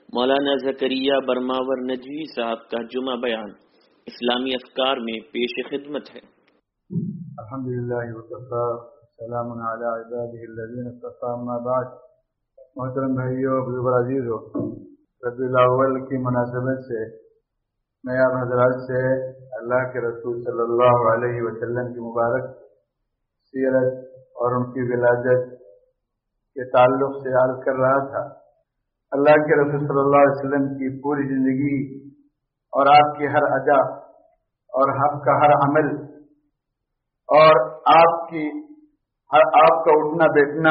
مولانا زکریا برماور نجوی صاحب کا جمعہ بیان اسلامی افکار میں پیش خدمت ہے۔ الحمدللہ وکفی سلام علی عبادہ الذین اصطفی اما بعد۔ محترم بھائیو، بزرگ عزیزو، ربیع الاول کی مناسبت سے میں آپ حضرات سے اللہ کے رسول صلی اللہ علیہ وسلم کی مبارک سیرت اور ان کی ولادت کے تعلق سے عرض کر رہا تھا۔ اللہ کے رسول صلی اللہ علیہ وسلم کی پوری زندگی اور آپ کی ہر ادا اور آپ کا ہر عمل اور آپ کا اٹھنا بیٹھنا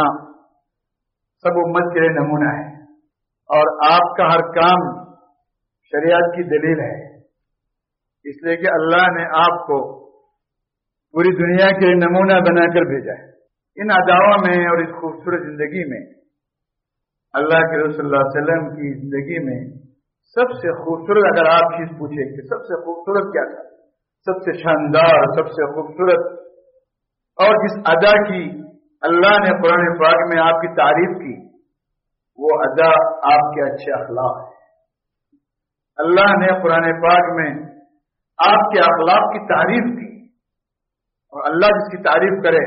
سب امت کے لیے نمونہ ہے، اور آپ کا ہر کام شریعت کی دلیل ہے، اس لیے کہ اللہ نے آپ کو پوری دنیا کے لیے نمونہ بنا کر بھیجا ہے۔ ان اداؤں میں اور اس خوبصورت زندگی میں اللہ کے رسول صلی اللہ علیہ وسلم کی زندگی میں سب سے خوبصورت اگر آپ چیز پوچھیں کہ سب سے خوبصورت کیا تھا، سب سے شاندار، سب سے خوبصورت اور جس ادا کی اللہ نے قرآن پاک میں آپ کی تعریف کی، وہ ادا آپ کے اچھے اخلاق ہے۔ اللہ نے قرآن پاک میں آپ کے اخلاق کی تعریف کی، اور اللہ جس کی تعریف کرے،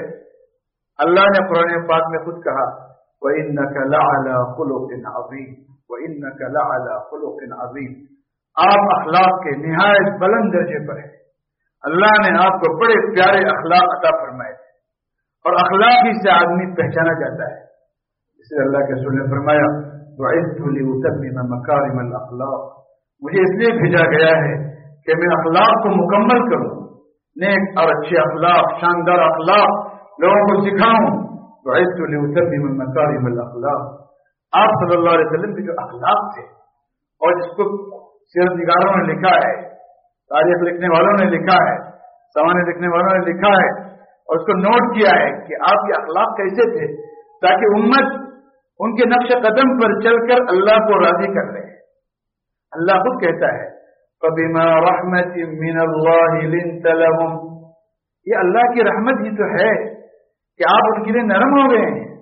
اللہ نے قرآن پاک میں خود کہا وَإِنَّكَ لَعَلَى خُلُقٍ عَظِيمٍ وَإِنَّكَ لَعَلَى خُلُقٍ عَظِيمٍ۔ آپ اخلاق کے نہایت بلند درجے پر ہیں۔ اللہ نے آپ کو بڑے پیارے اخلاق عطا فرمائے تھے، اور اخلاق ہی سے آدمی پہچانا جاتا ہے۔ اس لیے اللہ کے رسول نے فرمایا وَعِدْتُ لِأُتَمِّمَ مَكَارِمَ الْأَخْلَاقِ، مجھے اس لیے بھیجا گیا ہے کہ میں اخلاق کو مکمل کروں، نیک اور اچھے اخلاق، شاندار اخلاق لوگوں کو سکھاؤں۔ وعدت لأتمم مکارم الاخلاق، آپ صلی اللہ علیہ وسلم کے جو اخلاق تھے، اور جس کو سیرت نگاروں نے لکھا ہے، تاریخ لکھنے والوں نے لکھا ہے، سوانح لکھنے والوں نے لکھا ہے، اور اس کو نوٹ کیا ہے کہ آپ کے اخلاق کیسے تھے، تاکہ امت ان کے نقش قدم پر چل کر اللہ کو راضی کر لے۔ اللہ خود کہتا ہے فَبِمَا رَحْمَةٍ مِّنَ اللَّهِ لِنْتَ لَهُمْ، یہ اللہ کی رحمت ہی تو ہے کہ آپ ان کے لیے نرم ہو گئے ہیں،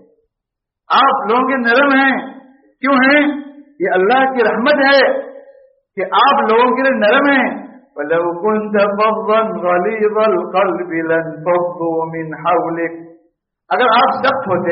آپ لوگوں کے نرم ہیں۔ کیوں ہیں؟ یہ اللہ کی رحمت ہے کہ آپ لوگوں کے لیے نرم ہیں۔ وَلَوْ كُنْتَ فَظًّا غَلِيظَ الْقَلْبِ لَانفَضُّوا مِنْ حَوْلِكَ، اگر آپ سخت ہوتے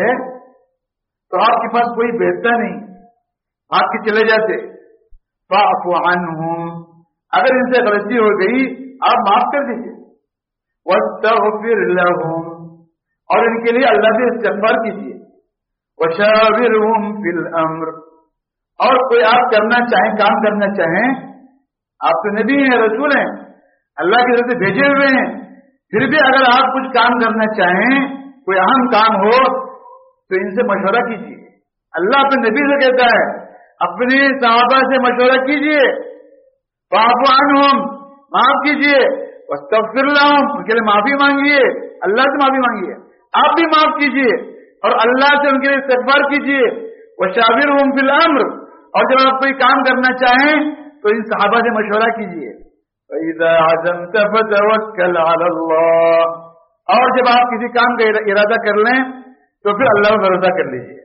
تو آپ کے پاس کوئی بیٹھتا نہیں، آپ کے چلے جاتے۔ فَاعْفُ عَنْهُمْ، اگر ان سے غلطی ہو گئی آپ معاف کر دیجیے۔ وَاسْتَغْفِرْ لَهُمْ، اور ان کے لیے اللہ سے استغفار کیجیے۔ وَشَاوِرْهُمْ فِي الْأَمْرِ، اور کوئی آپ کرنا چاہیں، کام کرنا چاہیں، آپ تو نبی ہیں، رسول ہیں، اللہ کی طرف سے بھیجے ہوئے ہیں، پھر بھی اگر آپ کچھ کام کرنا چاہیں، کوئی اہم کام ہو، تو ان سے مشورہ کیجیے۔ اللہ اپنے نبی سے کہتا ہے اپنے صحابہ سے مشورہ کیجیے۔ فَاعْفُ عَنْهُمْ، معاف کیجیے۔ وَاسْتَغْفِرْ لَهُمْ، ان کے لیے معافی مانگیے، اللہ سے معافی مانگیے، آپ بھی معاف کیجیے، اور اللہ سے ان کے لیے استغفار کیجیے۔ وَشَاوِرْهُمْ فِي الْأَمْرِ، اور جب آپ کوئی کام کرنا چاہیں تو ان صحابہ سے مشورہ کیجیے۔ وَإِذَا عَزَمْتَ فَتَوَكَّلْ عَلَى اللَّهِ، اور جب آپ کسی کام کا ارادہ کر لیں تو پھر اللہ پر بھروسہ کر لیجیے۔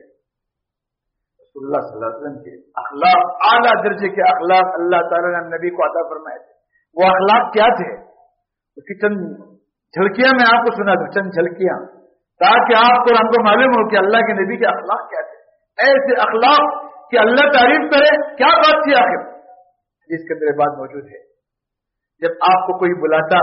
رسول اللہ صلی اللہ علیہ وسلم کے اخلاق، اعلیٰ درجے کے اخلاق اللہ تعالیٰ نے نبی کو عطا فرمائے تھے۔ وہ اخلاق کیا تھے؟ اس کی چند جھلکیاں میں آپ کو سنا دوں، چند جھلکیاں، تاکہ آپ کو ہم کو معلوم ہو کہ اللہ کے نبی کے اخلاق کیا تھے۔ ایسے اخلاق کہ اللہ تعریف کرے، کیا بات تھی آخر، جس کے اندر بات موجود ہے۔ جب آپ کو کوئی بلاتا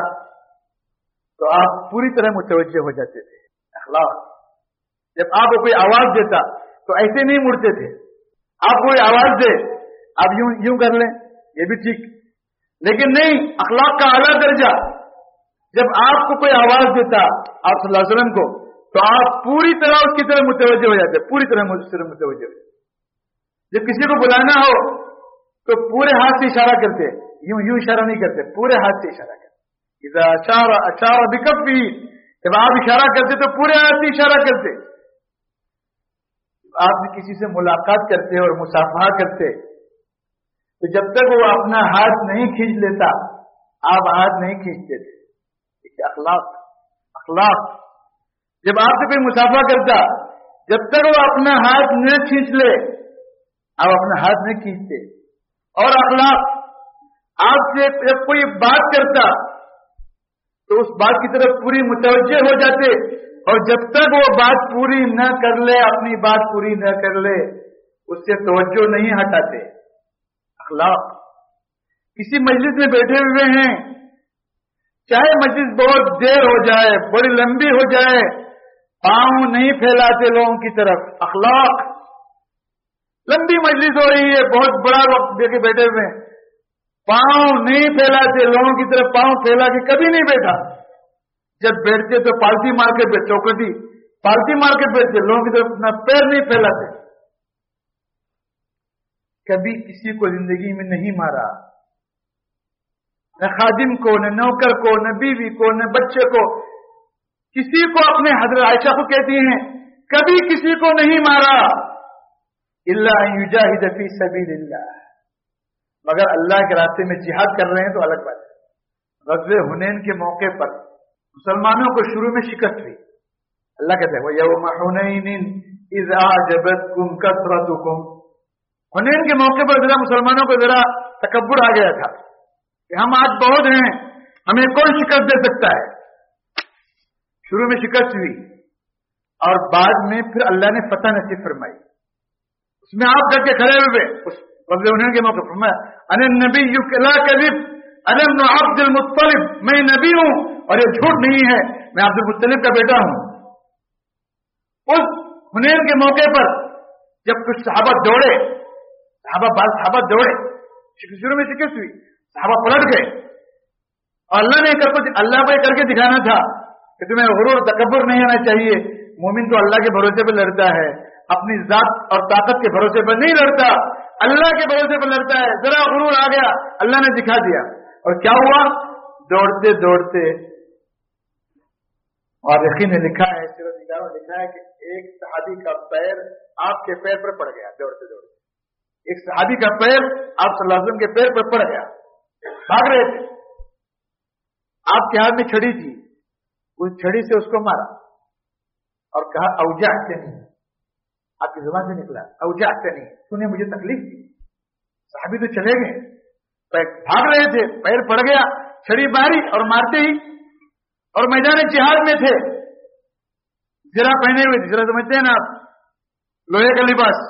تو آپ پوری طرح متوجہ ہو جاتے تھے۔ اخلاق، جب آپ کو کوئی آواز دیتا تو ایسے نہیں مڑتے تھے۔ آپ کوئی آواز دے، آپ یوں کر لیں، یہ بھی ٹھیک، لیکن نہیں، اخلاق کا اعلیٰ درجہ، جب آپ کو کوئی آواز دیتا آپ صلی اللہ علیہ وسلم کو، تو آپ پوری طرح اس کی طرف متوجہ ہو جاتے، پوری طرح اس طرف متوجہ ہو جاتے۔ جب کسی کو بلانا ہو تو پورے ہاتھ سے اشارہ کرتے، یوں اشارہ نہیں کرتے، پورے ہاتھ سے اشارہ کرتے۔ اذا اشار بکفہ، جب آپ اشارہ کرتے تو پورے ہاتھ سے اشارہ کرتے۔ آپ کسی سے ملاقات کرتے اور مصافحہ کرتے تو جب تک وہ اپنا ہاتھ نہیں کھینچ لیتا آپ ہاتھ نہیں کھینچتے تھے۔ اخلاق، جب آپ سے کوئی مصافحہ کرتا جب تک وہ اپنا ہاتھ نہ کھینچ لے آپ اپنا ہاتھ نہیں کھینچتے. اور اخلاق، آپ سے جب کوئی بات کرتا تو اس بات کی طرف پوری متوجہ ہو جاتے، اور جب تک وہ بات پوری نہ کر لے، اپنی بات پوری نہ کر لے، اس سے توجہ نہیں ہٹاتے. اخلاق. کسی مجلس میں بیٹھے ہوئے ہیں، چاہے مجلس بہت دیر ہو جائے، بڑی لمبی ہو جائے، پاؤں نہیں پھیلاتے لوگوں کی طرف. اخلاق. لمبی مجلس ہو رہی ہے، بہت بڑا وقت دے کے بیٹھے ہوئے ہیں، پاؤں نہیں پھیلاتے لوگوں کی طرف، پاؤں پھیلا کے کبھی نہیں بیٹھا. جب بیٹھتے تو پالتی مار کے بیٹھتے، چوکٹی پالتی مار کے بیٹھتے، لوگوں کی طرف اپنا پیر نہیں پھیلاتے. کبھی کسی کو زندگی میں نہیں مارا، نہ خادم کو، نہ نوکر کو، نہ بیوی کو، نہ بچے کو. کسی کو، اپنے حضرت عائشہ کو کہتی ہیں کبھی کسی کو نہیں مارا. الا ان یجاہد فی سبیل اللہ، مگر اللہ کے راستے میں جہاد کر رہے ہیں تو الگ بات ہے. غزوہ حنین کے موقع پر مسلمانوں کو شروع میں شکست ہوئی. اللہ کہتے ہیں وَيَوْمَ حُنَيْنٍ إِذْ أَعْجَبَتْكُمْ كَثْرَتُكُمْ. حنین کے موقع پر ذرا مسلمانوں کو ذرا تکبر آ گیا تھا کہ ہم آج بہت ہیں، ہمیں کون شکست دے سکتا ہے. شروع میں شکست ہوئی اور بعد میں پھر اللہ نے فتح نصیب فرمائی. اس میں آپ ڈٹ کے کھڑے ہوئے. اس غزوہ حنین کے موقع پر فرمایا انا النبی لا کذب انا ابن عبد المطلب، میں نبی ہوں اور یہ جھوٹ نہیں ہے، میں عبد المطلب کا بیٹا ہوں. اس حنین کے موقع پر جب کچھ صحابہ دوڑے، بعض صحابہ دوڑے، شروع میں شکست ہوئی، صحابہ پلٹ گئے، اور اللہ کو یہ کر کے دکھانا تھا کہ تمہیں غرور تکبر نہیں آنا چاہیے. مومن تو اللہ کے بھروسے پر لڑتا ہے، اپنی ذات اور طاقت کے بھروسے پر نہیں لڑتا، اللہ کے بھروسے پر لڑتا ہے. ذرا غرور آ گیا، اللہ نے دکھا دیا. اور کیا ہوا؟ دوڑتے دوڑتے، اور یقین نے لکھا ہے، سیرت نگاروں نے لکھا ہے کہ ایک صحابی کا پیر آپ کے پیر پر پڑ گیا. دوڑتے دوڑتے ایک صحابی کا پیر آپ صلی اللہ علیہ وسلم کے پیر پر پڑ گیا. بھاگ رہے تھے، آپ کے ہاتھ میں چھڑی تھی، اس چھڑی سے اس کو مارا اور کہا اوجعتنی. آپ کی زبان سے نکلا اوجعتنی، تو نے مجھے تکلیف دی. صحابی تو چلے گئے، بھاگ رہے تھے، پیر پڑ گیا، چھڑی ماری اور مارتے ہی، اور میدان جہاد میں تھے، زرہ پہنے ہوئے تھے. زرہ سمجھتے ہیں نا آپ، لوہے کا لباس.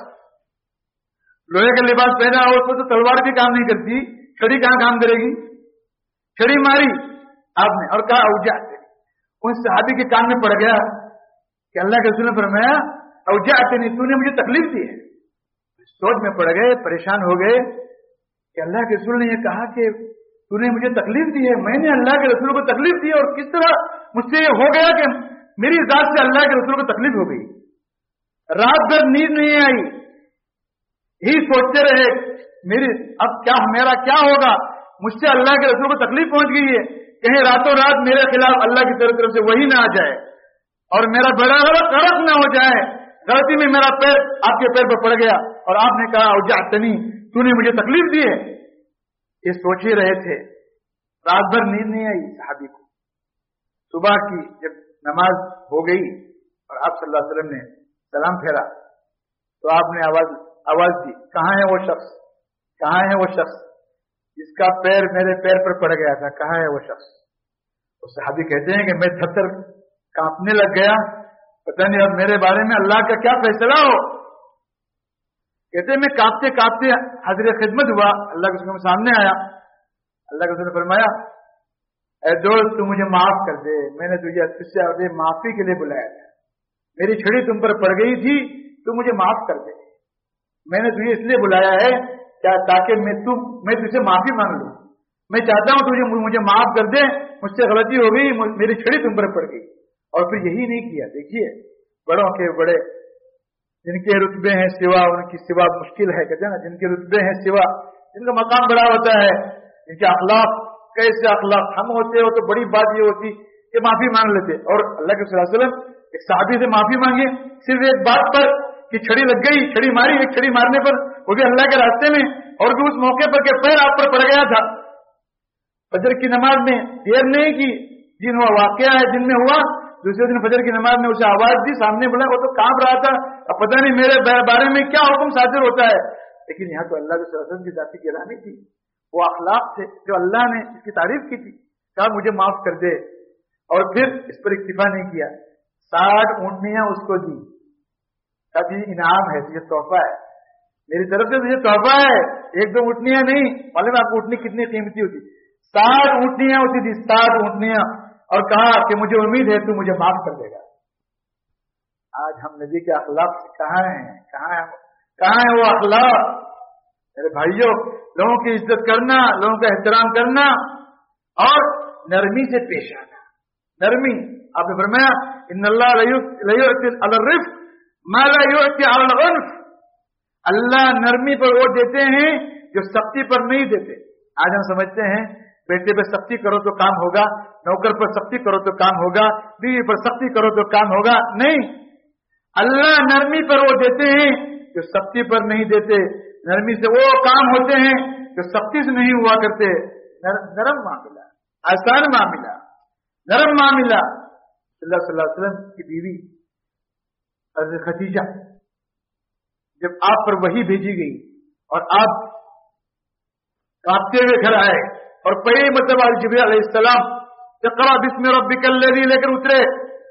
لوہے کا لباس پہنا ہو تو تلوار بھی کام نہیں کرتی، چھڑی کہاں کام کرے گی. چھڑی ماری آپ نے اور کہا اوجعتنی. ان صحابی کے کان میں پڑ گیا کہ اللہ کے رسول نے فرمایا اوجعتنی، تو نے مجھے تکلیف دی ہے. سوچ میں پڑ گئے، پریشان ہو گئے کہ اللہ کے رسول نے یہ کہا کہ تو نے مجھے تکلیف دی ہے، میں نے اللہ کے رسول کو تکلیف دی، اور کس طرح مجھ سے یہ ہو گیا کہ میری ذات سے اللہ کے رسول کو تکلیف ہو گئی. رات بھر نیند نہیں آئی، ہی سوچتے رہے اب میرا کیا ہوگا، مجھ سے اللہ کے رسول کو تکلیف پہنچ گئی ہے، کہیں راتوں رات میرے خلاف اللہ کی طرف سے وہی نہ آ جائے اور میرا بڑا غلط نہ ہو جائے. غلطی میں میرا پیر آپ کے پیر پر پڑ گیا اور آپ نے کہا اوجعتنی، تو نے مجھے تکلیف دی ہے. یہ سوچ ہی رہے تھے، رات بھر نیند نہیں آئی صحابی کو. صبح کی جب نماز ہو گئی اور آپ صلی اللہ علیہ وسلم نے سلام پھیرا تو آپ نے آواز دی، کہاں ہے وہ شخص، کہاں ہے وہ شخص جس کا پیر میرے پیر پر پڑ گیا تھا، کہاں ہے وہ شخص. تو صحابی کہتے ہیں کہ میں تھر کانپنے لگ گیا، پتہ نہیں اب میرے بارے میں اللہ کا کیا فیصلہ ہو. کہتے ہیں میں کانپتے کانپتے حاضر خدمت ہوا، اللہ کے رسول سامنے آیا. اللہ کے رسول نے فرمایا اے دوست تو مجھے معاف کر دے، میں نے تجھے معافی کے لیے بلایا تھا، میری چھڑی تم پر پڑ گئی تھی، تو مجھے معاف کر دے. میں نے تجھے اس لیے بلایا ہے کیا تاکہ میں تجھ سے معافی مانگ لوں. میں چاہتا ہوں تجھے مجھے معاف کر دے، مجھ سے غلطی ہو گئی، میری چھڑی تم پر پڑ گئی. اور پھر یہی نہیں کیا. دیکھیے بڑوں کے بڑے، جن کے رتبے ہیں سوا ان کی سوا مشکل ہے، کہتے ہیں نا، جن کے رتبے ہیں سوا، جن کا مقام بڑا ہوتا ہے، جن کے اخلاق کیسے اخلاق ہم ہوتے ہو تو بڑی بات یہ ہوتی کہ معافی مانگ لیتے. اور اللہ کے صلی اللہ علیہ وسلم ایک صحابی سے معافی مانگے صرف ایک بات پر کہ چھڑی لگ گئی، چھڑی ماری، ایک چھڑی مارنے پر، وہ بھی اللہ کے راستے میں، اور بھی اس موقع پر کہ پیر آپ پر پڑ گیا تھا. فجر کی نماز میں دیر نہیں کی، جن ہوا واقعہ ہے جن میں ہوا، دوسرے دن فجر کی نماز میں اسے آواز دی، سامنے بولا، وہ تو کانپ رہا تھا، اب پتہ نہیں میرے بارے میں کیا حکم صادر ہوتا ہے. لیکن یہاں تو اللہ کے وسلم کی ذاتی گرامی تھی، وہ اخلاق تھے جو اللہ نے اس کی تعریف کی تھی، کہا مجھے معاف کر دے، اور پھر اس پر اکتفا نہیں کیا، 60 اونٹنیاں اس کو دی، کبھی انعام ہے، تجھے تحفہ ہے، میری طرف سے تجھے تحفہ ہے، 1-2 اونٹنیاں نہیں، معلوم آپ کو اونٹنی کتنی قیمتی ہوتی، 60 اونٹنیاں ہوتی تھی، 60 اونٹنیاں، اور کہا کہ مجھے امید ہے تو مجھے معاف کر دے گا۔ آج ہم نبی کے اخلاق سے کہاں ہیں وہ اخلاق؟ میرے بھائیوں، لوگوں کی عزت کرنا، لوگوں کا احترام کرنا اور نرمی سے پیش آنا، نرمی۔ آپ نے فرمایا ان اللہ لا یؤتی علی الرفق ما لا یؤتی علی العنف، اللہ نرمی پر وہ دیتے ہیں جو سختی پر نہیں دیتے۔ آج ہم سمجھتے ہیں بیٹے پہ سختی کرو تو کام ہوگا، نوکر پر سختی کرو تو کام ہوگا، بیوی پر سختی کرو تو کام ہوگا، نہیں، اللہ نرمی پر وہ دیتے ہیں جو سختی پر نہیں دیتے، نرمی سے وہ کام ہوتے ہیں جو سختی سے نہیں ہوا کرتے، نرم معاملہ، آسان معاملہ، نرم معاملہ۔ اللہ صلی اللہ علیہ وسلم کی بیوی حضرت خدیجہ جب آپ پر وحی بھیجی گئی اور آپ کانپتے ہوئے گھر آئے اور پہلی مرتبہ جبرائیل علیہ السلام اقرأ بسم ربک الذی لے کر اترے،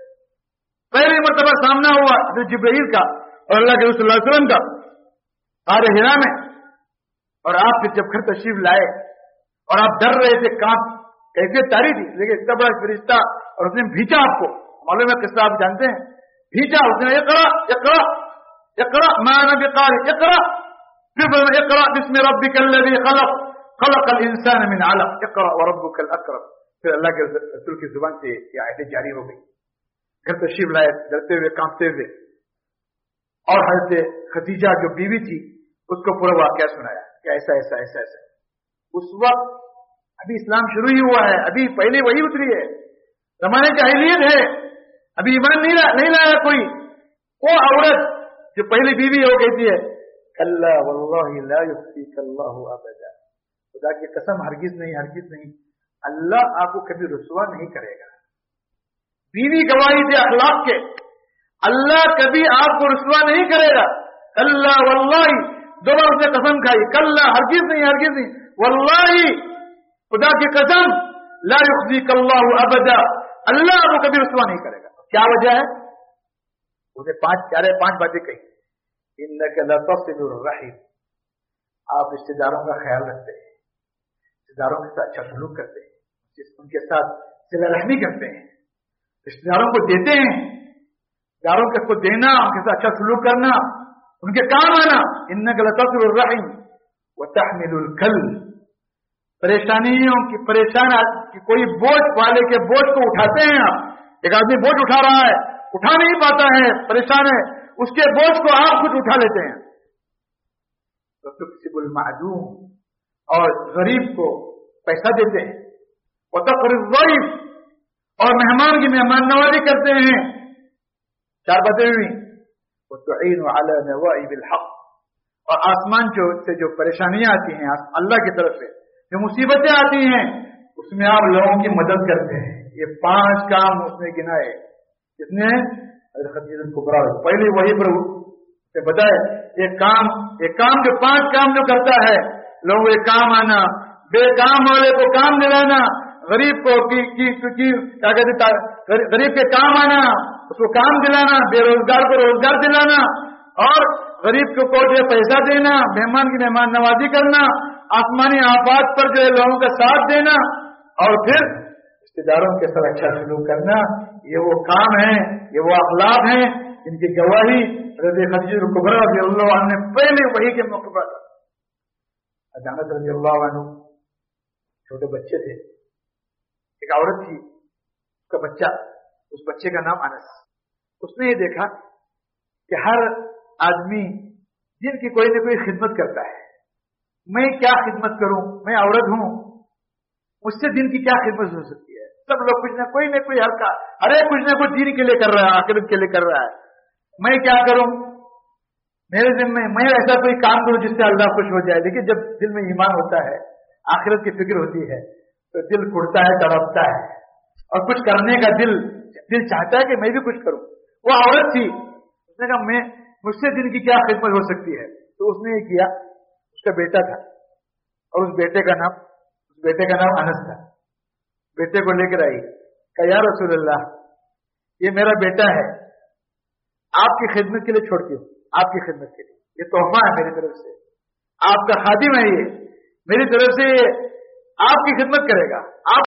پہلی مرتبہ سامنا ہوا حضرت جبرائیل کا اور اللہ کے رسول صلی اللہ علیہ وسلم کا غار حرا میں، اور آپ پھر جب گھر تشریف لائے اور آپ ڈر رہے تھے، کانپ کیسے تاری تھی، لیکن اتنا بڑا فرشتہ اور اس نے بھیجا، آپ کو معلوم ہے قصہ آپ جانتے ہیں، بھیجا اس نے، اقرأ ما انا بقارئ، اقرأ، پھر اقرأ بسم ربک الذی خلق الانسان من علق، اقرأ وربک الاکرم۔ پھر اللہ کے رسول کی زبان سے یہ آیتیں جاری ہو گئی، گھر تشریف لائے ڈرتے ہوئے کانپتے ہوئے، اور حضرت خدیجہ جو بیوی تھی اس کو پورا واقعہ سنایا کہ ایسا ایسا ایسا ایسا۔ اس وقت ابھی اسلام شروع ہی ہوا ہے، ابھی پہلے وہی اتری ہے، زمانے جاہلیت ہے، ابھی ایمان نہیں لایا کوئی۔ وہ عورت جو پہلی بیوی ہو کہتی ہے کلا واللہ لا یخزیک اللہ ابدا، خدا کی قسم ہرگز نہیں، اللہ آپ کو کبھی رسوا نہیں کرے گا۔ بیوی گواہی دے اخلاق کے، اللہ کبھی آپ کو رسوا نہیں کرے گا۔ کلا واللہ، دو بار اس نے قسم کھائی، کلا ہرگز نہیں، واللہ خدا کی قسم، لا یخزیک اللہ ابدا، اللہ آپ کو کبھی رسوا نہیں کرے گا۔ کیا وجہ ہے؟ اسے 5 باتیں کہی۔ انک لتصل الرحم، آپ رشتے داروں کا خیال رکھتے ہیں، رشتے داروں کے ساتھ اچھا سلوک کرتے ہیں، ان کے ساتھ صلہ رحمی کرتے ہیں، رشتے داروں کو دیتے ہیں، رشتے داروں کو دینا، ان کے ساتھ اچھا سلوک کرنا، ان کے کام آنا۔ انک لتصل الرحم وتحمل الکل، پریشانیوں کی کوئی بوجھ والے کے بوجھ کو اٹھاتے ہیں آپ۔ ایک آدمی بوجھ اٹھا رہا ہے، اٹھا نہیں پاتا ہے، پریشان ہے، اس کے بوجھ کو آپ خود اٹھا لیتے ہیں۔ تو تکسب المعدوم، اور غریب کو پیسہ دیتے ہیں، وتقری الضیف، اور مہمان کی مہمان نوازی کرتے ہیں۔ 4 باتیں ہوئی۔ وتعین علی نوائب الحق، اور آسمان سے جو پریشانیاں آتی ہیں اللہ کی طرف سے، جو مصیبتیں آتی ہیں، اس میں آپ لوگوں کی مدد کرتے ہیں۔ یہ 5 کام اس نے گنائے، اس نے خدیجہ کبریٰ پہلے وہی پر سے بتائے، ایک کام جو 5 کام جو کرتا ہے، لوگوں کو کام آنا، بے کام والے کو کام دلانا، غریب کو کیا کہتے غریب کے کام آنا، اس کو کام دلانا، بے روزگار کو روزگار دلانا، اور غریب کو جو پیسہ دینا، مہمان کی مہمان نوازی کرنا، آسمانی آفات پر جو ہے لوگوں کا ساتھ دینا، اور پھر رشتے داروں کے ساتھ اچھا سلوک کرنا۔ یہ وہ کام ہیں، یہ وہ اخلاق ہیں جن کی گواہی حضرت خدیجہ کبریٰ رضی اللہ عنہ نے پہلے وحی کے موقع پر اجانت رضی اللہ عنہ چھوٹے بچے تھے، ایک عورت تھی، اس کا بچہ، اس بچے کا نام انس۔ اس نے یہ دیکھا کہ ہر آدمی جن کی کوئی نہ کوئی خدمت کرتا ہے، میں کیا خدمت کروں، میں عورت ہوں، مجھ سے دن کی کیا خدمت ہو سکتی ہے؟ سب لوگ کچھ نہ کوئی کچھ نہ کچھ دین کے لیے کر رہا ہے، آخرت کے لیے کر رہا ہے، میں کیا کروں؟ میرے دل میں میں ایسا کوئی کام کروں جس سے اللہ خوش ہو جائے۔ لیکن جب دل میں ایمان ہوتا ہے، آخرت کی فکر ہوتی ہے، تو دل کھڑتا ہے، تڑپتا ہے، اور کچھ کرنے کا دل چاہتا ہے کہ میں بھی کچھ کروں۔ وہ عورت تھی، اس نے کہا مجھ سے دن کی کیا خدمت ہو سکتی ہے؟ تو اس نے یہ کیا کا بیٹا تھا اور اس بیٹے کا نام انس تھا. بیٹے کو لے کر آئی, کہا یا رسول اللہ یہ میرا بیٹا ہے, آپ کی خدمت کے لیے چھوڑتی ہوں, آپ کی خدمت کے لیے, یہ تحفہ ہے میری طرف سے, آپ کا خادم ہے, یہ میری طرف سے آپ کی خدمت کرے گا, آپ